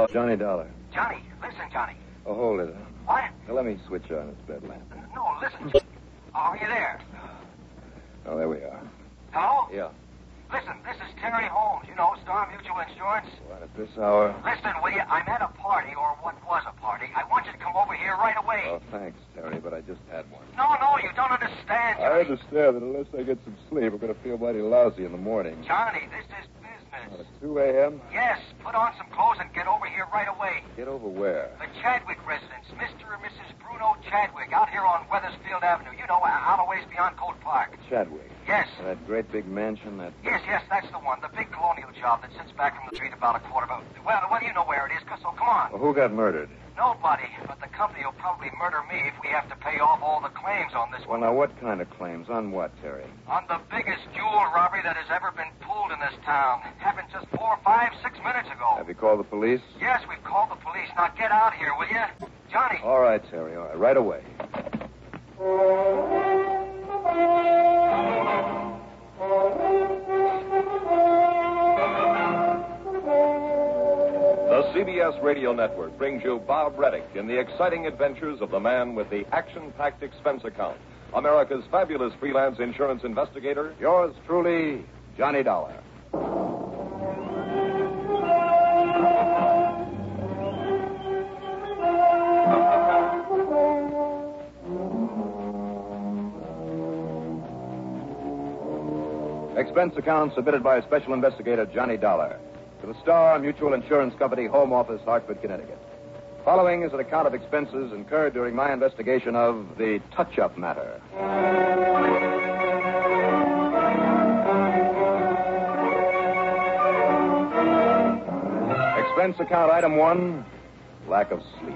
Johnny Dollar. Johnny, listen, Johnny. Oh, hold it. What? Now, let me switch on its bed lamp. No, listen. Are you there? Oh, there we are. Hello? Yeah. Listen, this is Terry Holmes, Star Mutual Insurance. What, at this hour? Listen, will you? I'm at a party, or what was a party. I want you to come over here right away. Oh, thanks, Terry, but I just had one. No, you don't understand, Johnny. I understand that unless I get some sleep, I'm going to feel mighty lousy in the morning. Johnny, this is business. At 2 a.m.? Yes, put on some clothes and get over here right away. Get over where? The Chadwick residence, Mr. and Mrs. Bruno Chadwick, out here on Weathersfield Avenue. Out a ways beyond Coat Park. Chadwick? Yes. That great big mansion, that... Yes, that's the one. The big colonial job that sits back from the street about a quarter of a... Well, you know where it is, so come on. Well, who got murdered? Nobody, but the company will probably murder me if we have to pay off all the claims on this one. Well, now, what kind of claims? On what, Terry? On the biggest jewel robbery that has ever been pulled in this town. Happened just 4, 5, 6 minutes ago. Have you called the police? Yes, we've called the police. Now get out here, will you? Johnny. All right, Terry, all right. Right away. The CBS Radio Network brings you Bob Reddick in the exciting adventures of the man with the action-packed expense account, America's fabulous freelance insurance investigator. Yours truly, Johnny Dollar. Expense account submitted by Special Investigator Johnny Dollar to the Star Mutual Insurance Company, Home Office, Hartford, Connecticut. Following is an account of expenses incurred during my investigation of the touch-up matter. Expense account item 1, lack of sleep.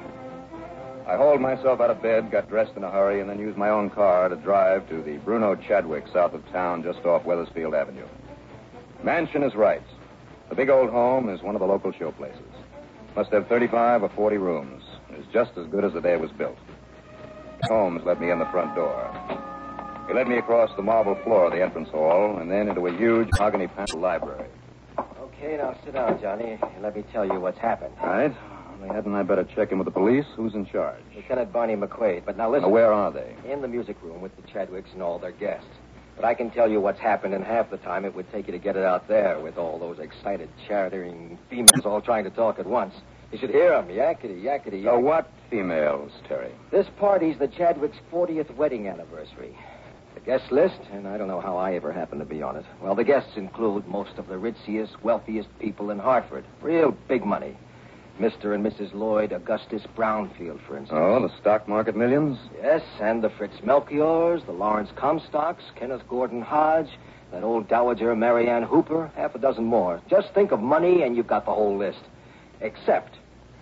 I hauled myself out of bed, got dressed in a hurry, and then used my own car to drive to the Bruno Chadwick south of town just off Weathersfield Avenue. Mansion is right. The big old home is one of the local showplaces. Must have 35 or 40 rooms. It's just as good as the day it was built. Holmes let me in the front door. He led me across the marble floor of the entrance hall and then into a huge mahogany paneled library. Okay, now sit down, Johnny, and let me tell you what's happened. All right. Only hadn't I better check in with the police? Who's in charge? Lieutenant Barney McQuaid. But now listen. Now, where are they? In the music room with the Chadwicks and all their guests. But I can tell you what's happened in half the time it would take you to get it out there with all those excited, chattering females all trying to talk at once. You should hear them. Yakety, yakety, yakety. So what females, Terry? This party's the Chadwicks' 40th wedding anniversary. The guest list, and I don't know how I ever happened to be on it. Well, the guests include most of the richest, wealthiest people in Hartford. Real big money. Mr. and Mrs. Lloyd Augustus Brownfield, for instance. Oh, the stock market millions? Yes, and the Fritz Melchiors, the Lawrence Comstocks, Kenneth Gordon Hodge, that old dowager Marianne Hooper, half a dozen more. Just think of money and you've got the whole list. Except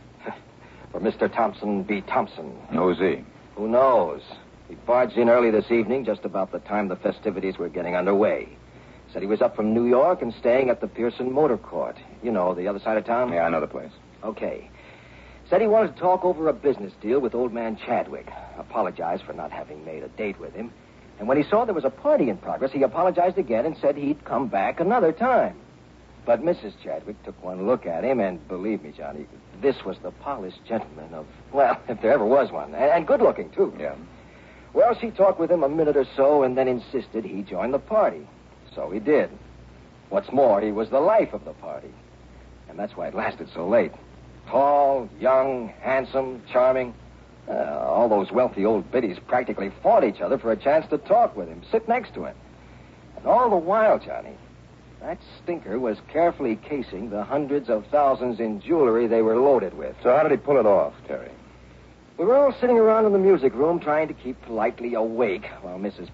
for Mr. Thompson B. Thompson. Who's he? Who knows? He barged in early this evening, just about the time the festivities were getting underway. Said he was up from New York and staying at the Pearson Motor Court. You know, the other side of town? Yeah, I know the place. Okay. Said he wanted to talk over a business deal with old man Chadwick. Apologized for not having made a date with him. And when he saw there was a party in progress, he apologized again and said he'd come back another time. But Mrs. Chadwick took one look at him, and believe me, Johnny, this was the polished gentleman of, well, if there ever was one. And good-looking, too. Yeah. Well, she talked with him a minute or so and then insisted he join the party. So he did. What's more, he was the life of the party. And that's why it lasted so late. Tall, young, handsome, charming. All those wealthy old biddies practically fought each other for a chance to talk with him, sit next to him. And all the while, Johnny, that stinker was carefully casing the hundreds of thousands in jewelry they were loaded with. So how did he pull it off, Terry? We were all sitting around in the music room trying to keep politely awake while Mrs.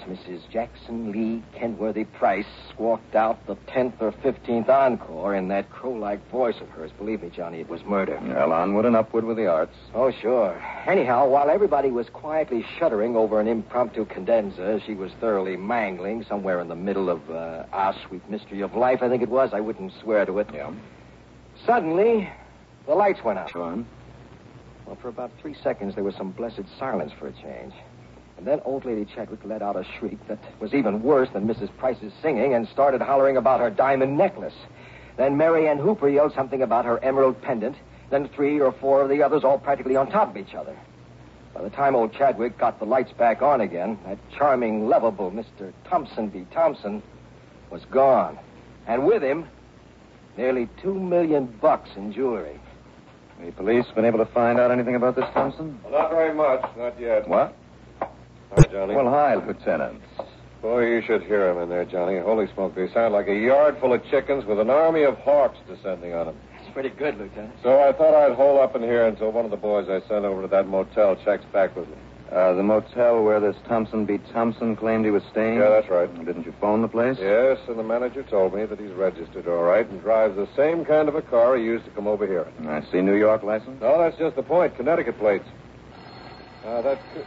Jackson Lee Kenworthy Price, walked out the 10th or 15th encore in that crow-like voice of hers. Believe me, Johnny, it was murder. Well, onward and upward with the arts. Oh, sure. Anyhow, while everybody was quietly shuddering over an impromptu cadenza, she was thoroughly mangling somewhere in the middle of Our Sweet Mystery of Life, I think it was. I wouldn't swear to it. Yeah. Suddenly, the lights went out. Go on. Well, for about 3 seconds, there was some blessed silence for a change. And then old lady Chadwick let out a shriek that was even worse than Mrs. Price's singing and started hollering about her diamond necklace. Then Marianne Hooper yelled something about her emerald pendant. then 3 or 4 of the others all practically on top of each other. By the time old Chadwick got the lights back on again, that charming, lovable Mr. Thompson B. Thompson was gone. And with him, nearly $2 million in jewelry. The police been able to find out anything about this Thompson? Well, not very much. Not yet. What? Hi, Johnny. Well, hi, Lieutenant. Boy, you should hear him in there, Johnny. Holy smoke, they sound like a yard full of chickens with an army of hawks descending on them. It's pretty good, Lieutenant. So I thought I'd hole up in here until one of the boys I sent over to that motel checks back with me. The motel where this Thompson B. Thompson claimed he was staying? Yeah, that's right. Didn't you phone the place? Yes, and the manager told me that he's registered all right and drives the same kind of a car he used to come over here. I see New York license? No, that's just the point. Connecticut plates. That could...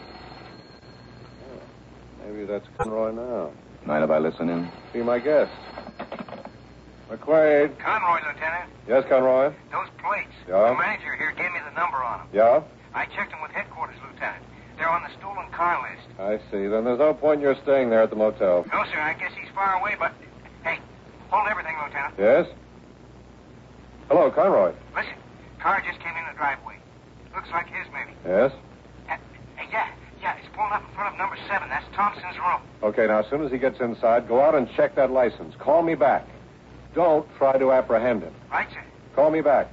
Maybe that's Conroy now. Mind if I listen in? Be my guest. McQuaid. Conroy, Lieutenant. Yes, Conroy? Those plates. Yeah? The manager here gave me the number on them. Yeah? I checked them with headquarters, Lieutenant. They're on the stolen car list. I see. Then there's no point in your staying there at the motel. No, sir, I guess he's far away, but... Hey, hold everything, Lieutenant. Yes? Hello, Conroy. Listen, car just came in the driveway. Looks like his, maybe. Yes? Yeah, it's pulling up in front of number 7. That's Thompson's room. Okay, now, as soon as he gets inside, go out and check that license. Call me back. Don't try to apprehend him. Right, sir. Call me back.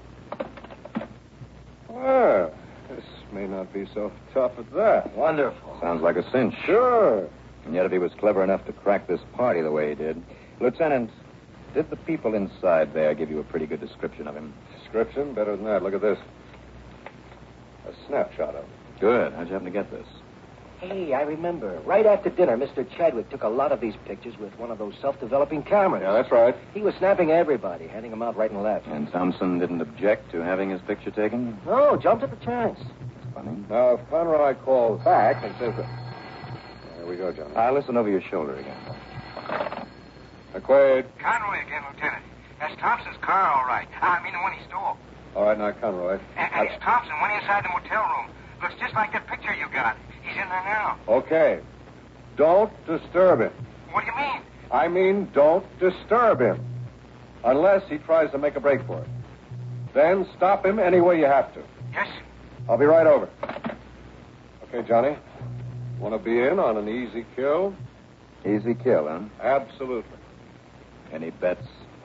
Well, this may not be so tough at that. Wonderful. Sounds like a cinch. Sure. And yet if he was clever enough to crack this party the way he did. Lieutenant, did the people inside there give you a pretty good description of him? Description? Better than that. Look at this. A snapshot of him. Good. How'd you happen to get this? Hey, I remember. Right after dinner, Mr. Chadwick took a lot of these pictures with one of those self-developing cameras. Yeah, that's right. He was snapping everybody, handing them out right and left. And Thompson didn't object to having his picture taken? No, jumped at the chance. Funny. Now, if Conroy calls back and says that... There we go, Johnny. I'll listen over your shoulder again. McQuaid. Conroy again, Lieutenant. That's Thompson's car, all right. I mean, the one he stole. All right, now, Conroy. And it's Thompson. Went inside the motel room. Looks just like that picture you got. He's in there now. Okay. Don't disturb him. What do you mean? I mean, don't disturb him. Unless he tries to make a break for it. Then stop him any way you have to. Yes, sir. I'll be right over. Okay, Johnny. Want to be in on an easy kill? Easy kill, huh? Absolutely. Any bets?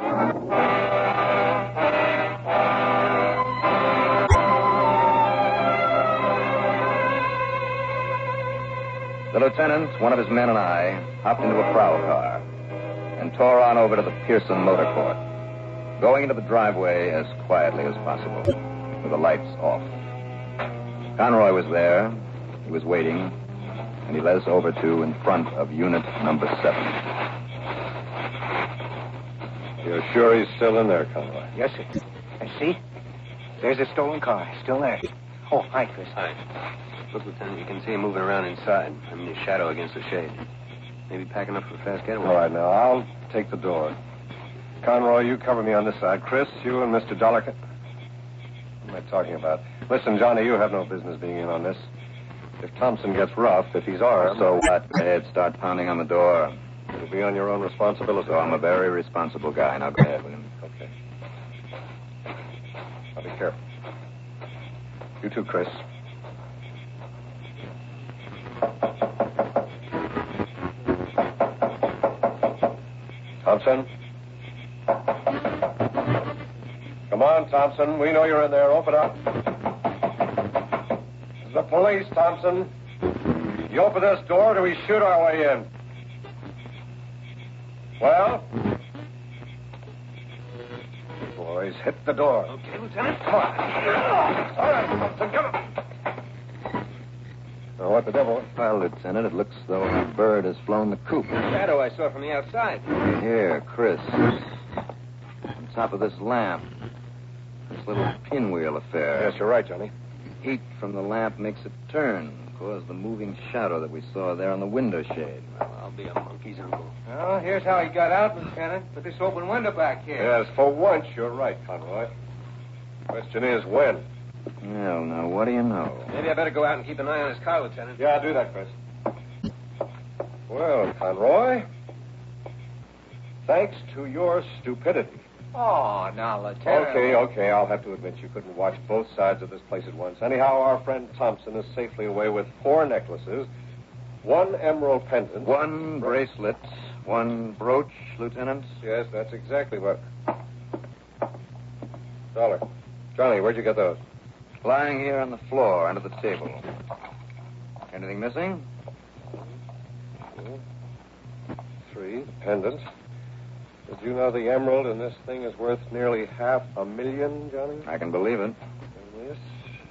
The lieutenant, one of his men, and I hopped into a prowl car and tore on over to the Pearson Motor Court, going into the driveway as quietly as possible, with the lights off. Conroy was there. He was waiting, and he led us over to in front of unit number 7. You're sure he's still in there, Conroy? Yes, sir. And see? There's a stolen car. Still there. Oh, hi, Chris. Hi. Look, Lieutenant, you can see him moving around inside. I mean, his shadow against the shade. Maybe packing up for a fast getaway. All right, now, I'll take the door. Conroy, you cover me on this side. Chris, you and Mr. Dollarkin. What am I talking about? Listen, Johnny, you have no business being in on this. If Thompson gets rough, if he's armed... So what? Go ahead, start pounding on the door. It'll be on your own responsibility. So I'm a very responsible guy. Now go ahead with him. Okay. Now be careful. You too, Chris. Thompson? Come on, Thompson. We know you're in there. Open up. This is the police, Thompson. You open this door or we shoot our way in. Well? Boys, hit the door. Okay, Lieutenant. Come on. All right, Thompson, come on. Now, what the devil? Well, Lieutenant, it looks though a bird has flown the coop. Shadow I saw from the outside. Here, Chris. On top of this lamp. This little pinwheel affair. Yes, you're right, Johnny. Heat from the lamp makes it turn, cause the moving shadow that we saw there on the window shade. Well, I'll be a monkey's uncle. Well, here's how he got out, Lieutenant. With this open window back here. Yes, for once, you're right, Conroy. Question is, when? Well, now, what do you know? Maybe I better go out and keep an eye on his car, Lieutenant. Yeah, do that, Chris. Well, Conroy, thanks to your stupidity, Oh, now, Lieutenant. Okay. I'll have to admit you couldn't watch both sides of this place at once. Anyhow, our friend Thompson is safely away with 4 necklaces, 1 emerald pendant. 1 bracelet, 1 brooch, Lieutenant. Yes, that's exactly what... Dollar. Johnny, where'd you get those? Lying here on the floor under the table. Anything missing? 3, the pendant. Did you know the emerald in this thing is worth nearly $500,000, Johnny? I can believe it. And this.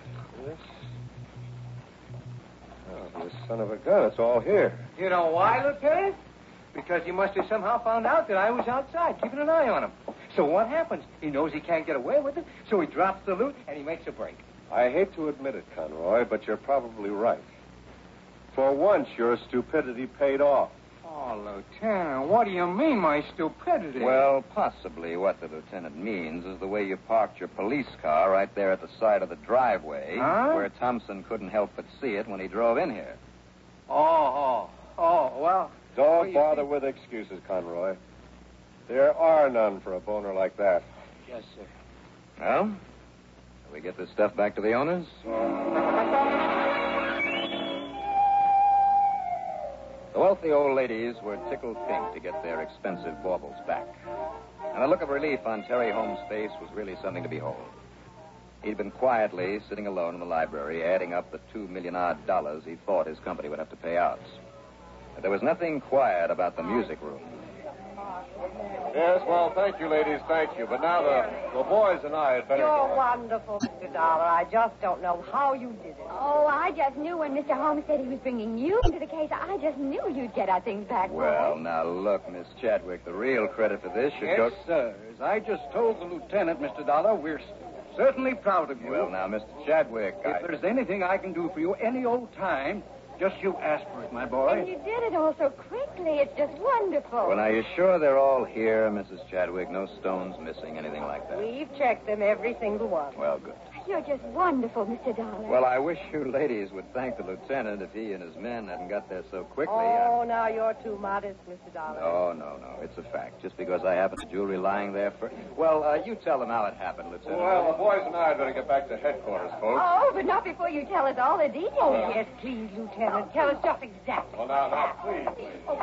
Oh, this son of a gun, it's all here. You know why, Lieutenant? Because he must have somehow found out that I was outside, keeping an eye on him. So what happens? He knows he can't get away with it, so he drops the loot and he makes a break. I hate to admit it, Conroy, but you're probably right. For once, your stupidity paid off. Oh, Lieutenant, what do you mean, my stupidity? Well, possibly what the lieutenant means is the way you parked your police car right there at the side of the driveway, where Thompson couldn't help but see it when he drove in here. Oh, well... Don't bother with excuses, Conroy. There are none for a boner like that. Yes, sir. Well, shall we get this stuff back to the owners? The wealthy old ladies were tickled pink to get their expensive baubles back. And the look of relief on Terry Holmes' face was really something to behold. He'd been quietly sitting alone in the library, adding up the $2 million odd he thought his company would have to pay out. But there was nothing quiet about the music room. Yes, well, thank you, ladies, thank you. But now the boys and I had better... You're wonderful, Mr. Dollar. I just don't know how you did it. Oh, I just knew when Mr. Holmes said he was bringing you into the case. I just knew you'd get our things back. Well, now look, Miss Chadwick, the real credit for this should go... Yes, sir. As I just told the lieutenant, Mr. Dollar, we're certainly proud of you. Well, now, Mr. Chadwick, If there's anything I can do for you any old time, just you ask for it, my boy. And you did it all so quickly. It's just wonderful. Well, now, you sure they're all here, Mrs. Chadwick? No stones missing, anything like that? We've checked them, every single one. Well, good. You're just wonderful, Mr. Dollar. Well, I wish you ladies would thank the lieutenant if he and his men hadn't got there so quickly. Oh, now you're too modest, Mr. Dollar. No. It's a fact. Just because I happen to jewelry lying there for... Well, you tell them how it happened, Lieutenant. Well, the boys and I had better get back to headquarters, folks. Oh, but not before you tell us all the details. Oh, yes, please, Lieutenant. Tell us just exactly. Well, now, please. Oh,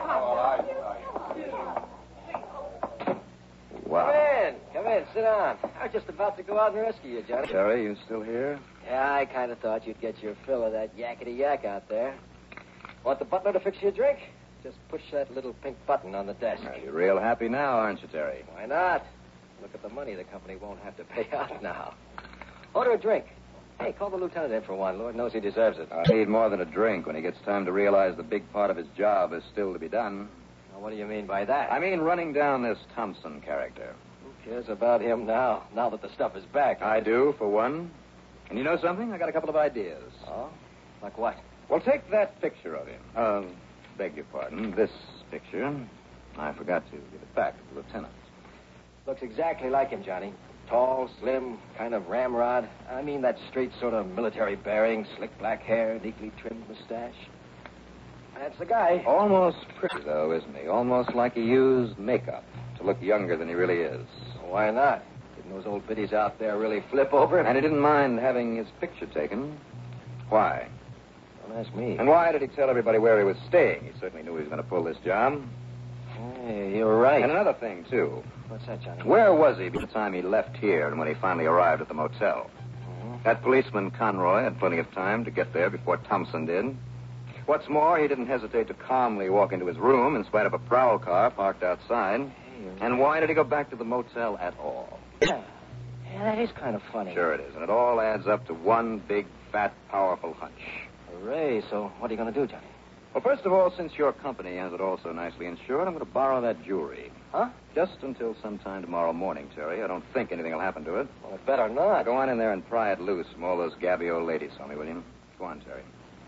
Wow. Come in, sit down. I was just about to go out and rescue you, Johnny. Terry, you still here? Yeah, I kind of thought you'd get your fill of that yakety-yak out there. Want the butler to fix you a drink? Just push that little pink button on the desk. Well, you're real happy now, aren't you, Terry? Why not? Look at the money the company won't have to pay out now. Order a drink. Hey, call the lieutenant in for one. Lord knows he deserves it. I need more than a drink when he gets time to realize the big part of his job is still to be done. Now, what do you mean by that? I mean running down this Thompson character. Who cares about him now that the stuff is back? I do, for one. And you know something? I got a couple of ideas. Oh? Like what? Well, take that picture of him. Beg your pardon. This picture. I forgot to give it back to the lieutenant. Looks exactly like him, Johnny. Tall, slim, kind of ramrod. I mean that straight sort of military bearing, slick black hair, neatly trimmed mustache. That's the guy. Almost pretty, though, isn't he? Almost like he used makeup to look younger than he really is. Why not? Didn't those old biddies out there really flip over? And he didn't mind having his picture taken. Why? Don't ask me. And why did he tell everybody where he was staying? He certainly knew he was going to pull this job. Hey, you're right. And another thing, too. What's that, Johnny? Where was he by the time he left here and when he finally arrived at the motel? That policeman, Conroy, had plenty of time to get there before Thompson did. What's more, he didn't hesitate to calmly walk into his room in spite of a prowl car parked outside. And why did he go back to the motel at all? Yeah, that is kind of funny. Sure it is. And it all adds up to one big, fat, powerful hunch. Hooray. So what are you going to do, Johnny? Well, first of all, since your company has it all so nicely insured, I'm going to borrow that jewelry. Huh? Just until sometime tomorrow morning, Terry. I don't think anything will happen to it. Well, it better not. Now, go on in there and pry it loose from all those gabby old ladies for me, will you? Go on, Terry.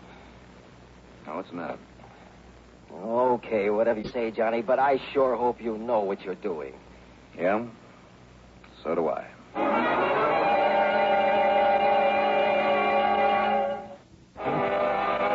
Now, what's the matter? Okay, whatever you say, Johnny, but I sure hope you know what you're doing. Yeah? So do I.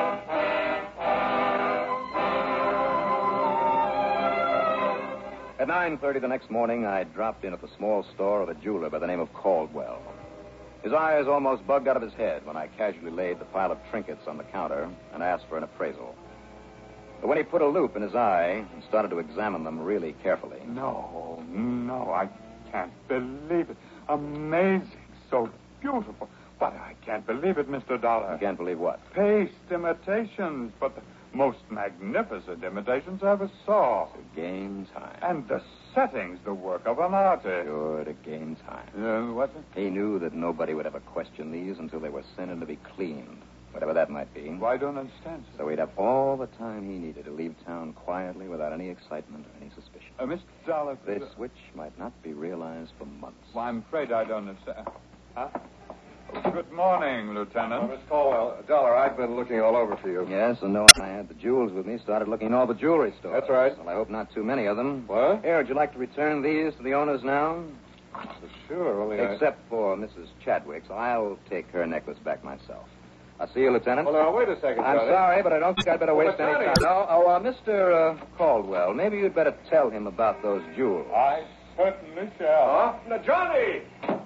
And 9:30 the next morning, I dropped in at the small store of a jeweler by the name of Caldwell. His eyes almost bugged out of his head when I casually laid the pile of trinkets on the counter and asked for an appraisal. But when he put a loop in his eye and started to examine them really carefully... No, I can't believe it. Amazing. So beautiful. But I can't believe it, Mr. Dollar. You can't believe what? Paste imitations, but the most magnificent imitations I ever saw. To gain time. And the setting's the work of an artist. Sure, to gain time. What's it? He knew that nobody would ever question these until they were sent in to be cleaned, whatever that might be. Well, I don't understand, sir. So he'd have all the time he needed to leave town quietly without any excitement or any suspicion. Mr. Dollar... This which might not be realized for months. Well, I'm afraid I don't understand. Huh? Good morning, Lieutenant. Miss Caldwell, Dollar, I've been looking all over for you. Yes, and knowing I had the jewels with me, started looking in all the jewelry stores. That's right. Well, I hope not too many of them. What? Here, would you like to return these to the owners now? Sure, only Except for Mrs. Chadwick's. I'll take her necklace back myself. I'll see you, Lieutenant. Well, now, wait a second, I'm Johnny. sorry, but I don't think I'd better waste any Johnny. time. No, Mr. Caldwell, maybe you'd better tell him about those jewels. I certainly shall. Now, Johnny!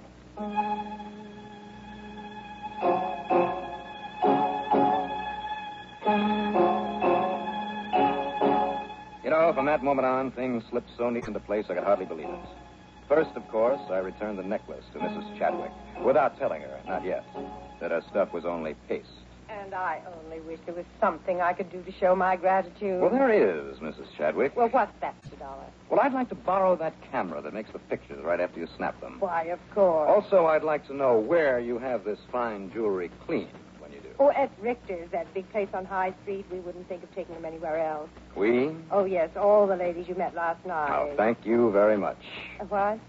You know, from that moment on, things slipped so neat into place I could hardly believe it. First, of course, I returned the necklace to Mrs. Chadwick, without telling her, not yet, that her stuff was only paste. And I only wish there was something I could do to show my gratitude. Well, there is, Mrs. Chadwick. Well, what's that, Mr. Dollar? Well, I'd like to borrow that camera that makes the pictures right after you snap them. Why, of course. Also, I'd like to know where you have this fine jewelry cleaned when you do. Oh, at Richter's, that big place on High Street. We wouldn't think of taking them anywhere else. We? Oh, yes, all the ladies you met last night. Oh, thank you very much. What?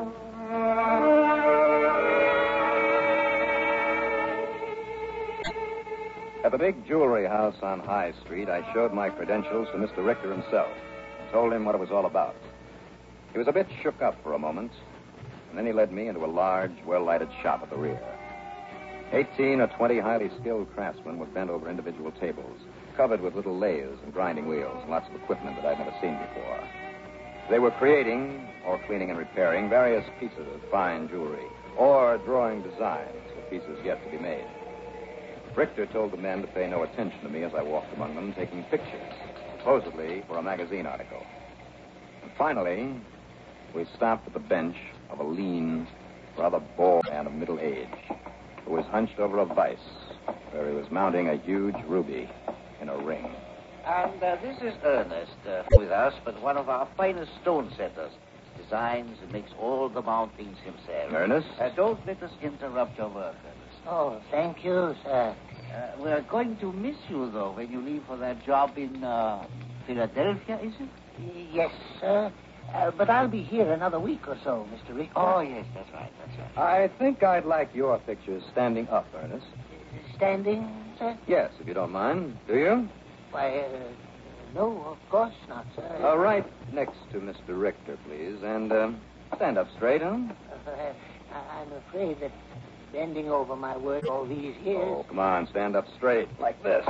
At the big jewelry house on High Street, I showed my credentials to Mr. Richter himself and told him what it was all about. He was a bit shook up for a moment, and then he led me into a large, well-lighted shop at the rear. 18 or 20 highly skilled craftsmen were bent over individual tables, covered with little lathes and grinding wheels and lots of equipment that I'd never seen before. They were creating, or cleaning and repairing, various pieces of fine jewelry, or drawing designs for pieces yet to be made. Richter told the men to pay no attention to me as I walked among them, taking pictures, supposedly for a magazine article. And finally, we stopped at the bench of a lean, rather bald man of middle age, who was hunched over a vise, where he was mounting a huge ruby in a ring. And this is Ernest with us, but one of our finest stone setters. Designs and makes all the mountings himself. Ernest? Don't let us interrupt your work, Ernest. Oh, thank you, sir. We're going to miss you, though, when you leave for that job in Philadelphia, is it? Yes, sir. But I'll be here another week or so, Mr. Richter. Oh, yes, that's right. I think I'd like your pictures standing up, Ernest. Standing, sir? Yes, if you don't mind. Do you? Why, no, of course not, sir. Right next to Mr. Richter, please. And stand up straight, huh? I'm afraid that bending over my work all these years... Oh, come on, stand up straight, like this.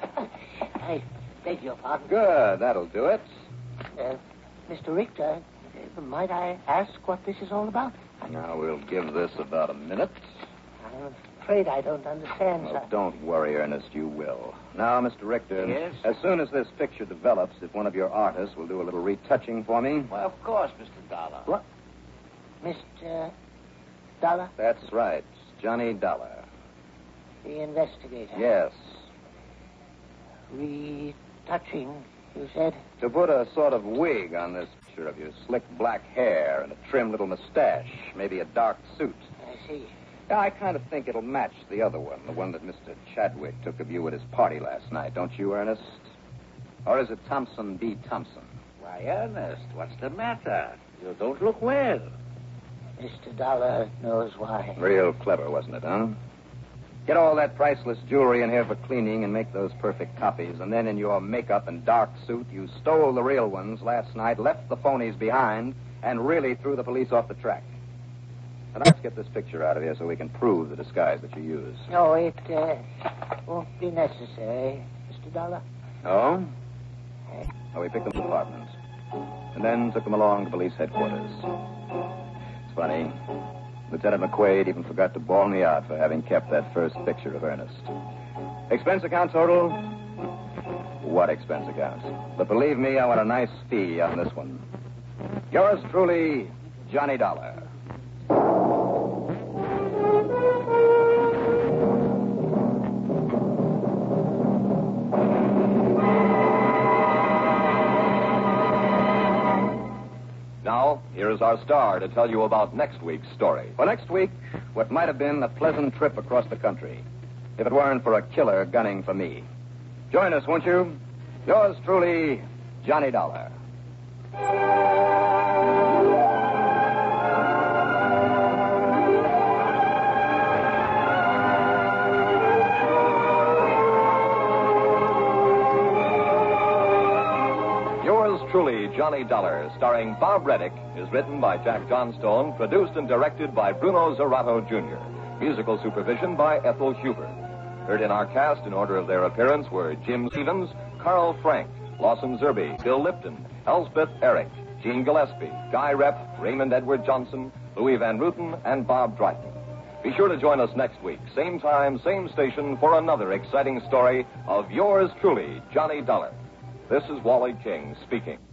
I beg your pardon. Good, that'll do it. Mr. Richter, might I ask what this is all about? Now, we'll give this about a minute. I'm afraid I don't understand, Well, sir. don't worry, Ernest, you will. Now, Mr. Richter, Yes? as soon as this picture develops, if one of your artists will do a little retouching for me. Well, of course, Mr. Dollar. What? Mr. Dollar? That's right, Johnny Dollar. The investigator. Yes. Retouching, you said? To put a sort of wig on this picture of you, slick black hair and a trim little mustache, maybe a dark suit. I see. Yeah, I kind of think it'll match the other one, the one that Mr. Chadwick took of you at his party last night, don't you, Ernest? Or is it Thompson B. Thompson? Why, Ernest, what's the matter? You don't look well. Mr. Dollar knows why. Real clever, wasn't it, huh? Get all that priceless jewelry in here for cleaning and make those perfect copies, and then in your makeup and dark suit, you stole the real ones last night, left the phonies behind, and really threw the police off the track. And let's get this picture out of here so we can prove the disguise that you used. No, it won't be necessary, Mr. Dollar. Oh? Oh, we picked them apartments. and then took them along to police headquarters. It's funny. Lieutenant McQuaid even forgot to bawl me out for having kept that first picture of Ernest. Expense account total? What expense account? But believe me, I want a nice fee on this one. Yours truly, Johnny Dollar. Now, here's our star to tell you about next week's story. Well, next week, what might have been a pleasant trip across the country, if it weren't for a killer gunning for me. Join us, won't you? Yours truly, Johnny Dollar. Yours truly, Johnny Dollar, starring Bob Reddick, is written by Jack Johnstone, produced and directed by Bruno Zerato, Jr., musical supervision by Ethel Huber. Heard in our cast in order of their appearance were Jim Stevens, Carl Frank, Lawson Zerby, Bill Lipton, Elspeth Eric, Gene Gillespie, Guy Rep, Raymond Edward Johnson, Louis Van Ruten, and Bob Dryden. Be sure to join us next week, same time, same station, for another exciting story of yours truly, Johnny Dollar. This is Wally King speaking.